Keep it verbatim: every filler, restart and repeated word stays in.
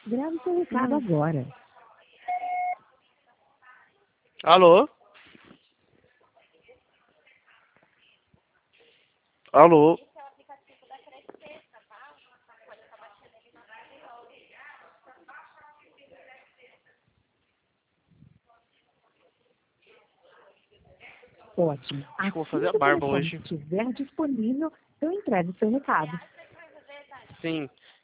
Grave seu recado Hum. agora. Alô? Alô? Ótimo. Acho que eu vou Assim fazer a que o barba telefone hoje. estiver disponível, eu entrego seu recado. Sim.